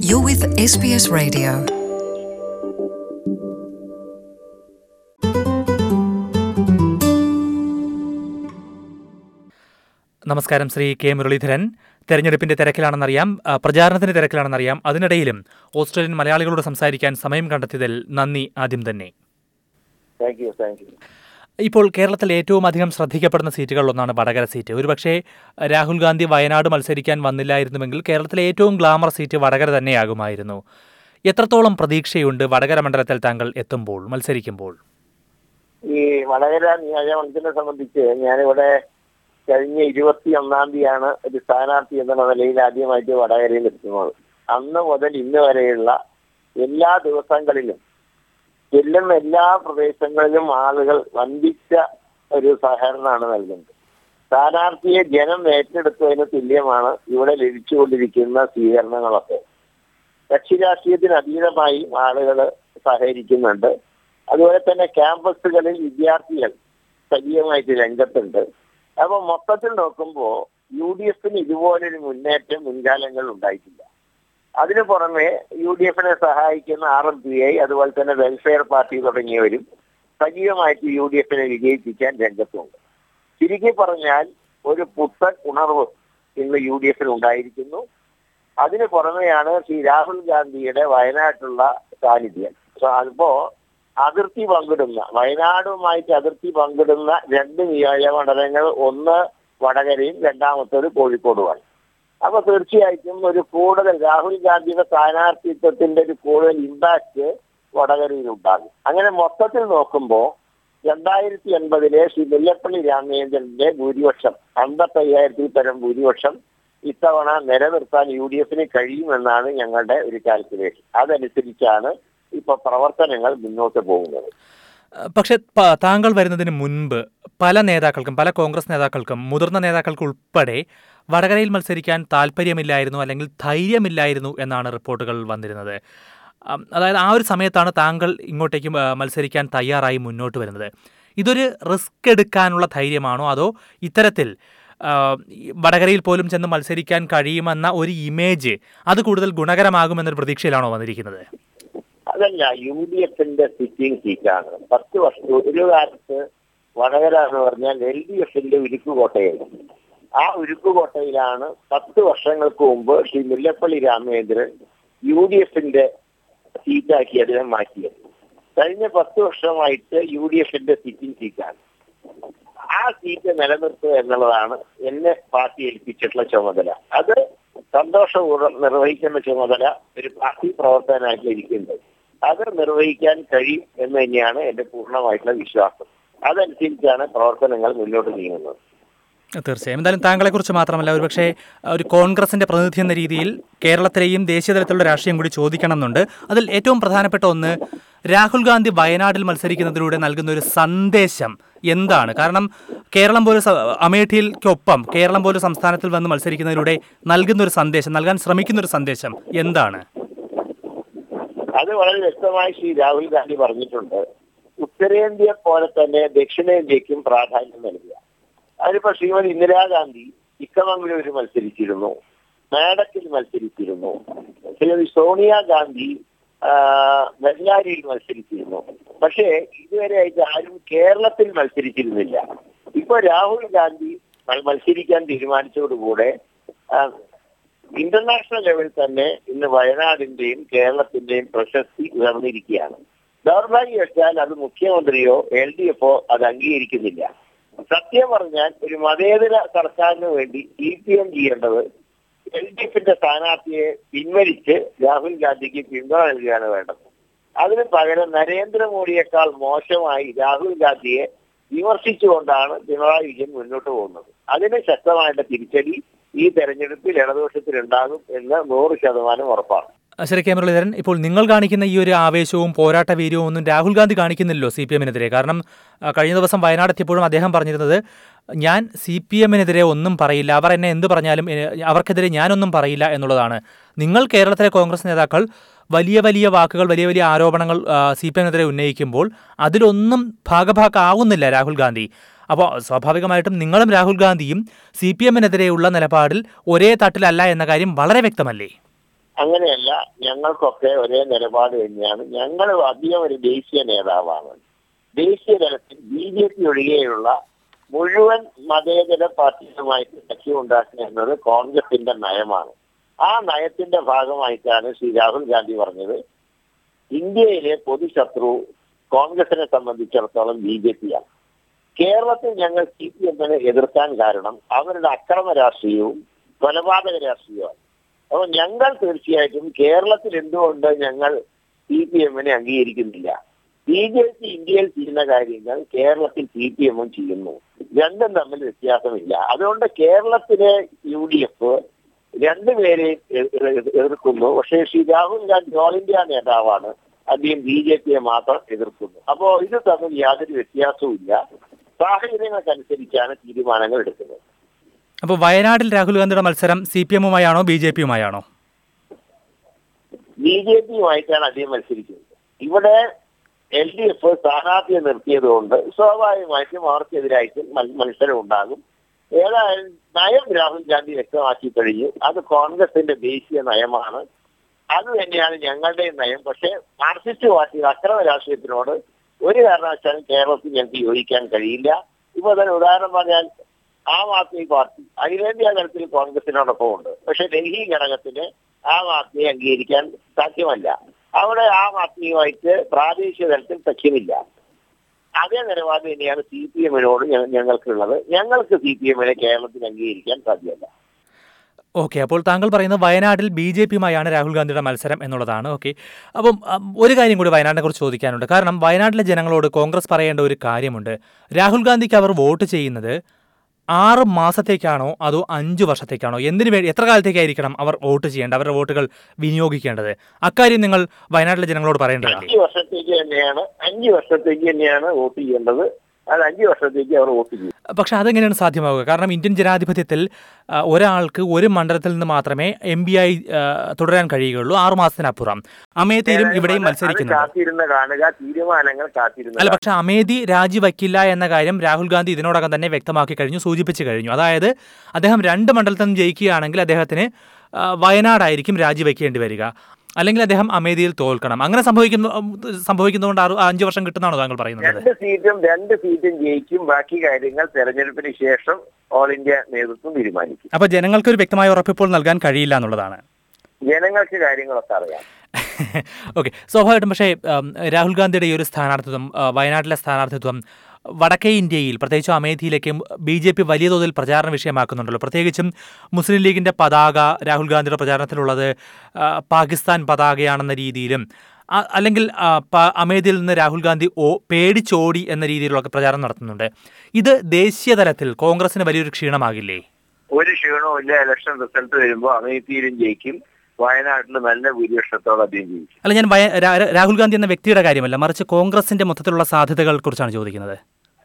You're with SBS Radio. നമസ്കാരം. Shri K Muraleedharan. തെരഞ്ഞെടുപ്പിന്റെ തിരക്കിലാണെന്നറിയാം, പ്രചാരണത്തിന്റെ തിരക്കിലാണെന്നറിയാം. അതിനിടയിലും ഓസ്ട്രേലിയൻ മലയാളികളോട് സംസാരിക്കാൻ സമയം കണ്ടെത്തിയതിൽ നന്ദി ആദ്യം തന്നെ. ഇപ്പോൾ കേരളത്തിൽ ഏറ്റവും അധികം ശ്രദ്ധിക്കപ്പെടുന്ന സീറ്റുകളിലൊന്നാണ് വടകര സീറ്റ്. ഒരുപക്ഷെ രാഹുൽ ഗാന്ധി വയനാട് മത്സരിക്കാൻ വന്നില്ലായിരുന്നുവെങ്കിൽ കേരളത്തിലെ ഏറ്റവും ഗ്ലാമർ സീറ്റ് വടകര തന്നെയാകുമായിരുന്നു. എത്രത്തോളം പ്രതീക്ഷയുണ്ട് വടകര മണ്ഡലത്തിൽ താങ്കൾ എത്തുമ്പോൾ, മത്സരിക്കുമ്പോൾ? ഈ വടകര നിയോജകമണ്ഡലത്തിനെ സംബന്ധിച്ച് ഞാനിവിടെ കഴിഞ്ഞ 21 തീയതിയാണ് ഒരു സ്ഥാനാർത്ഥി എന്ന നിലയിൽ ആദ്യമായിട്ട് വടകരയിൽ എത്തുന്നത്. അന്ന് മുതൽ ഇന്ന് വരെയുള്ള എല്ലാ ദിവസങ്ങളിലും ചെല്ലുന്ന എല്ലാ പ്രദേശങ്ങളിലും ആളുകൾ വൻപിച്ച ഒരു സഹകരണമാണ് നൽകുന്നത്. സ്ഥാനാർത്ഥിയെ ജനം ഏറ്റെടുത്തതിന് തുല്യമാണ് ഇവിടെ ലഭിച്ചുകൊണ്ടിരിക്കുന്ന സ്വീകരണങ്ങളൊക്കെ. കക്ഷി രാഷ്ട്രീയത്തിന് അതീതമായി ആളുകൾ സഹകരിക്കുന്നുണ്ട്. അതുപോലെ തന്നെ ക്യാമ്പസുകളിൽ വിദ്യാർത്ഥികൾ സജീവമായിട്ട് രംഗത്തുണ്ട്. അപ്പൊ മൊത്തത്തിൽ നോക്കുമ്പോൾ UDF ഇതുപോലൊരു മുന്നേറ്റം മുൻകാലങ്ങളിൽ ഉണ്ടായിട്ടില്ല. അതിനു പുറമെ UDF സഹായിക്കുന്ന RMPI, അതുപോലെ തന്നെ വെൽഫെയർ പാർട്ടി തുടങ്ങിയവരും സജീവമായിട്ട് UDF വിജയിപ്പിക്കാൻ രംഗത്തുണ്ട്. ചുരുക്കി പറഞ്ഞാൽ ഒരു പുത്തൻ ഉണർവ് ഇന്ന് UDF ഉണ്ടായിരിക്കുന്നു. അതിന് പുറമെയാണ് ശ്രീ രാഹുൽ ഗാന്ധിയുടെ വയനാട്ടിലുള്ള സാന്നിധ്യം. അതിപ്പോ അതിർത്തി പങ്കിടുന്ന, വയനാടുമായിട്ട് അതിർത്തി പങ്കിടുന്ന 2 നിയോജകമണ്ഡലങ്ങൾ, ഒന്ന് വടകരയും രണ്ടാമത്തേത് കോഴിക്കോടുമാണ്. അപ്പൊ തീർച്ചയായിട്ടും ഒരു കൂടുതൽ രാഹുൽ ഗാന്ധിയുടെ സ്ഥാനാർത്ഥിത്വത്തിന്റെ ഒരു കൂടുതൽ ഇമ്പാക്ട് വടകരയിൽ ഉണ്ടാകും. അങ്ങനെ മൊത്തത്തിൽ നോക്കുമ്പോൾ 2080 ശ്രീ മുല്ലപ്പള്ളി രാമചന്ദ്രന്റെ ഭൂരിപക്ഷം 55,000 പരം ഭൂരിപക്ഷം ഇത്തവണ നിലനിർത്താൻ UDF കഴിയുമെന്നാണ് ഞങ്ങളുടെ ഒരു കാൽക്കുലേഷൻ. അതനുസരിച്ചാണ് ഇപ്പൊ പ്രവർത്തനങ്ങൾ മുന്നോട്ട് പോകുന്നത്. പക്ഷെ താങ്കൾ വരുന്നതിന് മുൻപ് പല നേതാക്കൾക്കും, പല കോൺഗ്രസ് നേതാക്കൾക്കും, മുതിർന്ന നേതാക്കൾക്ക് ഉൾപ്പെടെ വടകരയിൽ മത്സരിക്കാൻ താല്പര്യമില്ലായിരുന്നു, അല്ലെങ്കിൽ ധൈര്യമില്ലായിരുന്നു എന്നാണ് റിപ്പോർട്ടുകൾ വന്നിരുന്നത്. അതായത് ആ ഒരു സമയത്താണ് താങ്കൾ ഇങ്ങോട്ടേക്ക് മത്സരിക്കാൻ തയ്യാറായി മുന്നോട്ട് വരുന്നത്. ഇതൊരു റിസ്ക് എടുക്കാനുള്ള ധൈര്യമാണോ, അതോ ഇത്തരത്തിൽ വടകരയിൽ പോലും ചെന്ന് മത്സരിക്കാൻ കഴിയുമെന്ന ഒരു ഇമേജ് അത് കൂടുതൽ ഗുണകരമാകുമെന്നൊരു പ്രതീക്ഷയിലാണോ വന്നിരിക്കുന്നത്? അതല്ല, UDF സിറ്റിംഗ് സീറ്റാണ്. 10 വർഷം ഒരു കാലത്ത് വടകര എന്ന് പറഞ്ഞാൽ LDF ഉരുക്കുകോട്ടയായിരുന്നു. ആ ഉരുക്കുകോട്ടയിലാണ് 10 വർഷങ്ങൾക്ക് മുമ്പ് ശ്രീ മുല്ലപ്പള്ളി രാമചന്ദ്രൻ UDF സീറ്റാക്കി അദ്ദേഹം മാറ്റിയത്. കഴിഞ്ഞ 10 വർഷമായിട്ട് UDF സിറ്റിംഗ് സീറ്റാണ്. ആ സീറ്റ് നിലനിർത്തുക എന്നുള്ളതാണ് എന്നെ പാർട്ടി ഏൽപ്പിച്ചിട്ടുള്ള ചുമതല. അത് സന്തോഷപൂർവ്വം നിർവഹിക്കുന്ന ചുമതല ഒരു പാർട്ടി പ്രവർത്തകനായിട്ട് ഇരിക്കുന്നത്. അത് നിർവഹിക്കാൻ കഴിയും എന്ന് തന്നെയാണ് എന്റെ പൂർണ്ണമായിട്ടുള്ള വിശ്വാസം. അതനുസരിച്ചാണ് പ്രവർത്തനങ്ങൾ മുന്നോട്ട് നീങ്ങുന്നത്. തീർച്ചയായും. എന്തായാലും താങ്കളെക്കുറിച്ച് മാത്രമല്ല, ഒരുപക്ഷെ ഒരു കോൺഗ്രസിന്റെ പ്രതിനിധി എന്ന രീതിയിൽ കേരളത്തിലെയും ദേശീയ തലത്തിലുള്ള രാഷ്ട്രീയം കൂടി ചോദിക്കണം എന്നുണ്ട്. അതിൽ ഏറ്റവും പ്രധാനപ്പെട്ട ഒന്ന്, രാഹുൽ ഗാന്ധി വയനാട്ടിൽ മത്സരിക്കുന്നതിലൂടെ നൽകുന്ന ഒരു സന്ദേശം എന്താണ്? കാരണം കേരളം പോലെ അമേഠിയിൽക്കൊപ്പം കേരളം പോലെ സംസ്ഥാനത്തിൽ വന്ന് മത്സരിക്കുന്നതിലൂടെ നൽകുന്ന ഒരു സന്ദേശം, നൽകാൻ ശ്രമിക്കുന്ന ഒരു സന്ദേശം എന്താണ്? അത് വളരെ വ്യക്തമായി ശ്രീ രാഹുൽ ഗാന്ധി പറഞ്ഞിട്ടുണ്ട്. ഉത്തരേന്ത്യ പോലെ തന്നെ ദക്ഷിണേന്ത്യക്കും പ്രാധാന്യം നൽകുക. അതിനിപ്പോ ശ്രീമതി ഇന്ദിരാഗാന്ധി ചിക്കമംഗളൂരിൽ മത്സരിച്ചിരുന്നു, മേഡക്കിൽ മത്സരിച്ചിരുന്നു. ശ്രീമതി സോണിയാഗാന്ധി ബെല്ലാരിയിൽ മത്സരിച്ചിരുന്നു. പക്ഷേ ഇതുവരെയായിട്ട് ആരും കേരളത്തിൽ മത്സരിച്ചിരുന്നില്ല. ഇപ്പൊ രാഹുൽ ഗാന്ധി മത്സരിക്കാൻ തീരുമാനിച്ചതോടുകൂടെ ഇന്റർനാഷണൽ ലെവലിൽ തന്നെ ഇന്ന് വയനാടിന്റെയും കേരളത്തിന്റെയും പ്രശസ്തി ഉയർന്നിരിക്കുകയാണ്. ദൗർഭാഗ്യവശാൽ അത് മുഖ്യമന്ത്രിയോ LDF അത് അംഗീകരിക്കുന്നില്ല. സത്യം പറഞ്ഞാൽ ഒരു മതേതര സർക്കാരിന് വേണ്ടി CPM ചെയ്യേണ്ടത് LDF സ്ഥാനാർത്ഥിയെ പിൻവലിച്ച് രാഹുൽ ഗാന്ധിക്ക് പിന്തുണ നൽകുകയാണ് വേണ്ടത്. അതിന് പകരം നരേന്ദ്രമോദിയേക്കാൾ മോശമായി രാഹുൽ ഗാന്ധിയെ വിമർശിച്ചുകൊണ്ടാണ് പിണറായി വിജയൻ മുന്നോട്ട് പോകുന്നത്. അതിന് ശക്തമായിട്ട് തിരിച്ചടി ഈ തെരഞ്ഞെടുപ്പിൽ ഇടതുപക്ഷത്തിലുണ്ടാകും എന്ന് 100% ഉറപ്പാണ്. ശ്രീ കെ മുരളീധരൻ, ഇപ്പോൾ നിങ്ങൾ കാണിക്കുന്ന ഈ ഒരു ആവേശവും പോരാട്ട വീര്യവും ഒന്നും രാഹുൽ ഗാന്ധി കാണിക്കുന്നില്ലല്ലോ CPM-നെതിരെ. കാരണം കഴിഞ്ഞ ദിവസം വയനാട് എത്തിയപ്പോഴും അദ്ദേഹം പറഞ്ഞിരുന്നത്, ഞാൻ CPM-നെതിരെ ഒന്നും പറയില്ല, അവർ എന്നെ എന്ത് പറഞ്ഞാലും അവർക്കെതിരെ ഞാനൊന്നും പറയില്ല എന്നുള്ളതാണ്. നിങ്ങൾ കേരളത്തിലെ കോൺഗ്രസ് നേതാക്കൾ വലിയ വലിയ വാക്കുകൾ, വലിയ വലിയ ആരോപണങ്ങൾ CPM-നെതിരെ ഉന്നയിക്കുമ്പോൾ അതിലൊന്നും ഭാഗഭാക്കാവുന്നില്ല രാഹുൽ ഗാന്ധി. അപ്പോൾ സ്വാഭാവികമായിട്ടും നിങ്ങളും രാഹുൽ ഗാന്ധിയും CPM-നെതിരെയുള്ള നിലപാടിൽ ഒരേ തട്ടിലല്ല എന്ന കാര്യം വളരെ വ്യക്തമല്ലേ? അങ്ങനെയല്ല, ഞങ്ങൾക്കൊക്കെ ഒരേ നിലപാട് തന്നെയാണ്. ഞങ്ങൾ അധികം ഒരു ദേശീയ നേതാവാണ്. ദേശീയ തലത്തിൽ BJP ഒഴികെയുള്ള മുഴുവൻ മതേതര പാർട്ടികളുമായിട്ട് സഖ്യം ഉണ്ടാക്കുക എന്നത് കോൺഗ്രസിന്റെ നയമാണ്. ആ നയത്തിന്റെ ഭാഗമായിട്ടാണ് ശ്രീ രാഹുൽ ഗാന്ധി പറഞ്ഞത് ഇന്ത്യയിലെ പൊതുശത്രു കോൺഗ്രസിനെ സംബന്ധിച്ചിടത്തോളം BJP ആണ്. കേരളത്തിൽ ഞങ്ങൾ CPM-നെ എതിർക്കാൻ കാരണം അവരുടെ അക്രമ രാഷ്ട്രീയവും കൊലപാതക രാഷ്ട്രീയവുമാണ്. അപ്പോൾ ഞങ്ങൾ തീർച്ചയായിട്ടും കേരളത്തിൽ എന്തുകൊണ്ട് ഞങ്ങൾ CPM-നെ അംഗീകരിക്കുന്നില്ല? BJP ഇന്ത്യയിൽ ചെയ്യുന്ന കാര്യങ്ങൾ കേരളത്തിൽ CPM-ഉം ചെയ്യുന്നു. രണ്ടും തമ്മിൽ വ്യത്യാസമില്ല. അതുകൊണ്ട് കേരളത്തിലെ UDF രണ്ടുപേരെയും എതിർക്കുന്നു. പക്ഷേ ശ്രീ രാഹുൽ ഗാന്ധി ഓൾ ഇന്ത്യ നേതാവാണ്, അദ്ദേഹം BJP-യെ മാത്രം എതിർക്കുന്നു. അപ്പോൾ ഇത് തമ്മിൽ യാതൊരു വ്യത്യാസവും ഇല്ല. സാഹചര്യങ്ങൾക്കനുസരിച്ചാണ് തീരുമാനങ്ങൾ എടുക്കുന്നത്. അപ്പോൾ വയനാട്ടിൽ രാഹുൽ ഗാന്ധിയുടെ മത്സരം CPM-ഉമായാണോ BJP-യുമായാണോ? BJP-യുമായിട്ടാണ് അദ്ദേഹം മത്സരിക്കുന്നത്. ഇവിടെ LDF സ്ഥാനാർത്ഥിയെ നിർത്തിയത് കൊണ്ട് സ്വാഭാവികമായിട്ടും അവർക്കെതിരായിട്ടും മത്സരം ഉണ്ടാകും. ഏതായാലും നയം രാഹുൽ ഗാന്ധി വ്യക്തമാക്കി കഴിഞ്ഞു. അത് കോൺഗ്രസിന്റെ ദേശീയ നയമാണ്. അത് തന്നെയാണ് ഞങ്ങളുടെ നയം. പക്ഷേ മാർക്സിസ്റ്റ് പാർട്ടി അക്രമ രാഷ്ട്രീയത്തിനോട് ഒരു കാരണവശാലും കേരളത്തിൽ ഞങ്ങൾക്ക് യോജിക്കാൻ കഴിയില്ല. ഇപ്പൊ തന്നെ ഉദാഹരണം പറഞ്ഞാൽ ആം ആദ്മി പാർട്ടി അഖിലേന്ത്യാ തലത്തിൽ കോൺഗ്രസിനോടൊപ്പം ഉണ്ട്. പക്ഷെ ഡൽഹി ഘടകത്തിന് ആം ആദ്മിയെ അംഗീകരിക്കാൻ സാധ്യമല്ല. അവിടെ ആം ആദ്മിയുമായിട്ട് പ്രാദേശിക തലത്തിൽ സഖ്യമില്ല. അതേ നിലപാട് തന്നെയാണ് CPM-നോട് ഞങ്ങൾക്കുള്ളത്. ഞങ്ങൾക്ക് CPM-നെ കേരളത്തിൽ അംഗീകരിക്കാൻ സാധ്യമല്ല. ഓക്കെ, അപ്പോൾ താങ്കൾ പറയുന്നത് വയനാട്ടിൽ BJP-യുമായാണ് രാഹുൽ ഗാന്ധിയുടെ മത്സരം എന്നുള്ളതാണ്. ഓക്കെ, അപ്പം ഒരു കാര്യം കൂടി വയനാടിനെ കുറിച്ച് ചോദിക്കാനുണ്ട്. കാരണം വയനാട്ടിലെ ജനങ്ങളോട് കോൺഗ്രസ് പറയേണ്ട ഒരു കാര്യമുണ്ട്. രാഹുൽ ഗാന്ധിക്ക് അവർ വോട്ട് ചെയ്യുന്നത് 6 മാസത്തേക്കാണോ അതോ 5 വർഷത്തേക്കാണോ? എന്തിനു വേണ്ടി, എത്ര കാലത്തേക്കായിരിക്കണം അവർ വോട്ട് ചെയ്യേണ്ടത്, അവരുടെ വോട്ടുകൾ വിനിയോഗിക്കേണ്ടത്? അക്കാര്യം നിങ്ങൾ വയനാട്ടിലെ ജനങ്ങളോട് പറയേണ്ടതല്ലേ? 5 വർഷത്തേക്ക് തന്നെയാണ് വോട്ട് ചെയ്യേണ്ടത്. അത് 5 വർഷത്തേക്ക് അവർ വോട്ട് ചെയ്യും. പക്ഷെ അതെങ്ങനെയാണ് സാധ്യമാവുക? കാരണം ഇന്ത്യൻ ജനാധിപത്യത്തിൽ ഒരാൾക്ക് ഒരു മണ്ഡലത്തിൽ നിന്ന് മാത്രമേ MP ആയി തുടരാൻ കഴിയുകയുള്ളൂ 6 മാസത്തിനപ്പുറം. അമേഠിയിലും ഇവിടെയും മത്സരിക്കുന്നു. അല്ല, പക്ഷെ അമേഠി രാജിവയ്ക്കില്ല എന്ന കാര്യം രാഹുൽ ഗാന്ധി ഇതിനോടകം തന്നെ വ്യക്തമാക്കി കഴിഞ്ഞു, സൂചിപ്പിച്ചു കഴിഞ്ഞു. അതായത് അദ്ദേഹം 2 മണ്ഡലത്തിൽ നിന്ന് ജയിക്കുകയാണെങ്കിൽ അദ്ദേഹത്തിന് വയനാടായിരിക്കും രാജിവെക്കേണ്ടി വരിക, അല്ലെങ്കിൽ അദ്ദേഹം അമേഠിയിൽ തോൽക്കണം. അങ്ങനെ സംഭവിക്കുന്നതുകൊണ്ട് 5 വർഷം കിട്ടുന്നതാണോ താങ്കൾ പറയുന്നത്? 2 സീറ്റും ജയിക്കും. ബാക്കി കാര്യങ്ങൾ തെരഞ്ഞെടുപ്പിന് ശേഷം ഓൾ ഇന്ത്യ നേതൃത്വം തീരുമാനിക്കും. അപ്പൊ ജനങ്ങൾക്ക് ഒരു വ്യക്തമായ ഉറപ്പിപ്പോൾ നൽകാൻ കഴിയില്ല എന്നുള്ളതാണ്. ജനങ്ങൾക്ക് കാര്യങ്ങളൊക്കെ അറിയാം. ഓക്കെ, സ്വാഭാവികമായിട്ടും. പക്ഷേ രാഹുൽ ഗാന്ധിയുടെ ഈ ഒരു സ്ഥാനാർത്ഥിത്വം, വയനാട്ടിലെ സ്ഥാനാർത്ഥിത്വം വടക്കേ ഇന്ത്യയിൽ പ്രത്യേകിച്ച് അമേഠിയിലേക്ക് BJP വലിയ തോതിൽ പ്രചാരണ വിഷയമാക്കുന്നുണ്ടല്ലോ. പ്രത്യേകിച്ചും മുസ്ലിം ലീഗിൻ്റെ പതാക രാഹുൽ ഗാന്ധിയുടെ പ്രചാരണത്തിലുള്ളത് പാകിസ്ഥാൻ പതാകയാണെന്ന രീതിയിലും, അല്ലെങ്കിൽ അമേഠിയിൽ നിന്ന് രാഹുൽ ഗാന്ധി പേടിച്ചോടി എന്ന രീതിയിലുള്ള പ്രചാരണം നടത്തുന്നുണ്ട്. ഇത് ദേശീയ തലത്തിൽ കോൺഗ്രസിന് വലിയൊരു ക്ഷീണമാകില്ലേ? ഒരു ക്ഷീണവും ഇല്ല. ഇലക്ഷൻ റിസൾട്ട് വരുമ്പോൾ അമേഠിയിലും ജയിക്കും, വയനാട്ടിൽ നല്ല ഭൂരിപക്ഷത്തോടെ അദ്ദേഹം ജയിക്കും. അല്ല, ഞാൻ രാഹുൽ ഗാന്ധി എന്ന വ്യക്തിയുടെ കാര്യമല്ല, മറിച്ച് കോൺഗ്രസിന്റെ മൊത്തത്തിലുള്ള സാധ്യതകളെ കുറിച്ചാണ് ചോദിക്കുന്നത്.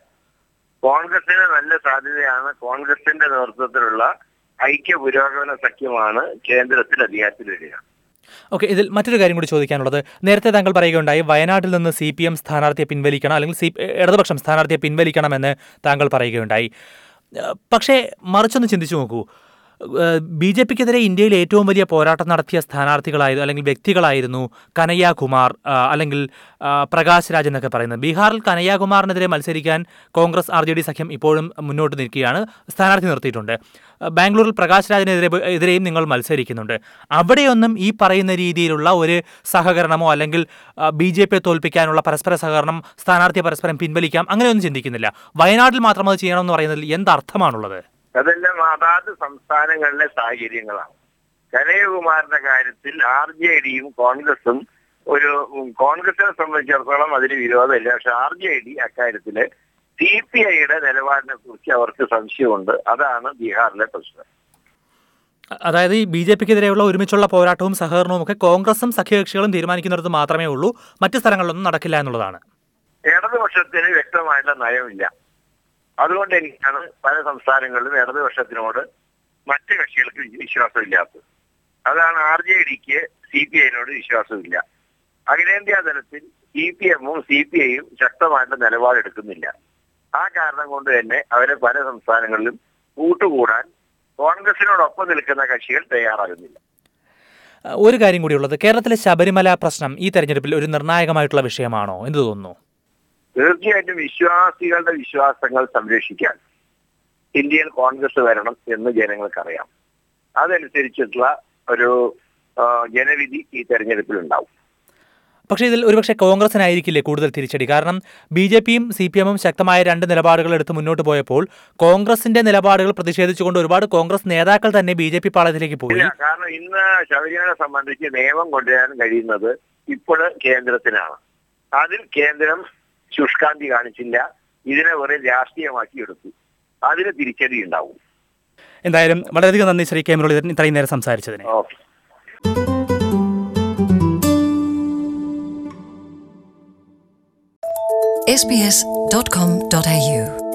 കോൺഗ്രസിന് നല്ല സാധ്യതയാണ്. കോൺഗ്രസിന്റെ നേതൃത്വത്തിലുള്ള ഐക്യ പുരോഗമന സഖ്യമാണ് കേന്ദ്രത്തിൽ അധികാരത്തിൽ വരിക. ഓക്കെ, ഇതിൽ മറ്റൊരു കാര്യം കൂടി ചോദിക്കാനുള്ളത്, നേരത്തെ താങ്കൾ പറയുകയുണ്ടായി വയനാട്ടിൽ നിന്ന് CPM സ്ഥാനാർത്ഥിയെ പിൻവലിക്കണം, അല്ലെങ്കിൽ ഇടതുപക്ഷം സ്ഥാനാർത്ഥിയെ പിൻവലിക്കണമെന്ന് താങ്കൾ പറയുകയുണ്ടായി. പക്ഷേ മറിച്ചൊന്ന് ചിന്തിച്ചു നോക്കൂ. BJP-ക്കെതിരെ ഇന്ത്യയിൽ ഏറ്റവും വലിയ പോരാട്ടം നടത്തിയ സ്ഥാനാർത്ഥികളായിരുന്നു, അല്ലെങ്കിൽ വ്യക്തികളായിരുന്നു കനയ്യകുമാർ, അല്ലെങ്കിൽ പ്രകാശ് രാജ് എന്നൊക്കെ പറയുന്നത്. ബീഹാറിൽ കനയ്യകുമാറിനെതിരെ മത്സരിക്കാൻ കോൺഗ്രസ് RJD സഖ്യം ഇപ്പോഴും മുന്നോട്ട് നിൽക്കുകയാണ്, സ്ഥാനാർത്ഥി നിർത്തിയിട്ടുണ്ട്. ബാംഗ്ലൂരിൽ പ്രകാശ് രാജിനെതിരെയും നിങ്ങൾ മത്സരിക്കുന്നുണ്ട്. അവിടെയൊന്നും ഈ പറയുന്ന രീതിയിലുള്ള ഒരു സഹകരണമോ അല്ലെങ്കിൽ BJP-യെ തോൽപ്പിക്കാനുള്ള പരസ്പര സഹകരണം, സ്ഥാനാർത്ഥിയെ പരസ്പരം പിൻവലിക്കാം, അങ്ങനെയൊന്നും ചിന്തിക്കുന്നില്ല. വയനാട്ടിൽ മാത്രം അത് ചെയ്യണമെന്ന് പറയുന്നതിൽ എന്തർത്ഥമാണുള്ളത്? അതെല്ലാം അതാത് സംസ്ഥാനങ്ങളിലെ സാഹചര്യങ്ങളാണ്. കനയ്യകുമാറിന്റെ കാര്യത്തിൽ RJD-യും കോൺഗ്രസും കോൺഗ്രസിനെ സംബന്ധിച്ചിടത്തോളം അതിന് വിരോധമില്ല. പക്ഷെ RJD അക്കാര്യത്തില് CPI-യുടെ നിലപാടിനെ കുറിച്ച് അവർക്ക് സംശയമുണ്ട്. അതാണ് ബീഹാറിലെ പ്രശ്നം. അതായത് ഈ BJP-ക്കെതിരെയുള്ള ഒരുമിച്ചുള്ള പോരാട്ടവും സഹകരണവും ഒക്കെ കോൺഗ്രസും സഖ്യകക്ഷികളും തീരുമാനിക്കുന്നിടത്ത് മാത്രമേ ഉള്ളൂ, മറ്റു സ്ഥലങ്ങളിലൊന്നും നടക്കില്ല എന്നുള്ളതാണ്. ഇടതുപക്ഷത്തിന് വ്യക്തമായിട്ടുള്ള നയമില്ല. അതുകൊണ്ട് തന്നെയാണ് പല സംസ്ഥാനങ്ങളിലും ഇടതുപക്ഷത്തിനോട് മറ്റ് കക്ഷികൾക്ക് വിശ്വാസമില്ലാത്തത്. അതാണ് RJD-ക്ക് CPI-നോട് വിശ്വാസമില്ല. അഖിലേന്ത്യാ തലത്തിൽ CPM-ഉം CPI-യും ശക്തമായിട്ട് നിലപാടെടുക്കുന്നില്ല. ആ കാരണം കൊണ്ട് തന്നെ അവരെ പല സംസ്ഥാനങ്ങളിലും കൂട്ടുകൂടാൻ കോൺഗ്രസിനോടൊപ്പം നിൽക്കുന്ന കക്ഷികൾ തയ്യാറാകുന്നില്ല. ഒരു കാര്യം കൂടിയുള്ളത്, കേരളത്തിലെ ശബരിമല പ്രശ്നം ഈ തെരഞ്ഞെടുപ്പിൽ ഒരു നിർണായകമായിട്ടുള്ള വിഷയമാണോ എന്ന് തോന്നുന്നു? തീർച്ചയായിട്ടും വിശ്വാസികളുടെ വിശ്വാസങ്ങൾ സംരക്ഷിക്കാൻ ഇന്ത്യൻ കോൺഗ്രസ് വരണം എന്ന് ജനങ്ങൾക്കറിയാം. അതനുസരിച്ചിട്ടുള്ള ഒരു ജനവിധി ഈ തെരഞ്ഞെടുപ്പിൽ ഉണ്ടാവും. പക്ഷേ ഇതിൽ ഒരുപക്ഷെ കോൺഗ്രസിനായിരിക്കില്ലേ കൂടുതൽ തിരിച്ചടി? കാരണം BJPയും CPMഉം ശക്തമായ 2 നിലപാടുകൾ എടുത്ത് മുന്നോട്ട് പോയപ്പോൾ കോൺഗ്രസിന്റെ നിലപാടുകൾ പ്രതിഷേധിച്ചുകൊണ്ട് ഒരുപാട് കോൺഗ്രസ് നേതാക്കൾ തന്നെ BJP പാളയത്തിലേക്ക് പോയി. കാരണം ഇന്ന് ശബരിമല സംബന്ധിച്ച് നിയമം കൊണ്ടുവരാൻ കഴിയുന്നത് ഇപ്പോൾ കേന്ദ്രത്തിനാണ്. അതിൽ കേന്ദ്രം ശുഷ്കാന്തി കാണിച്ചില്ല, ഇതിനെ വെറുതെ രാഷ്ട്രീയമാക്കി എടുത്തു. അതിന് തിരിച്ചടി ഉണ്ടാവും. എന്തായാലും വളരെയധികം നന്ദി ശ്രീ കെ മുരളീധരൻ ഇത്രയും നേരം സംസാരിച്ചതിന്. sbs.com.au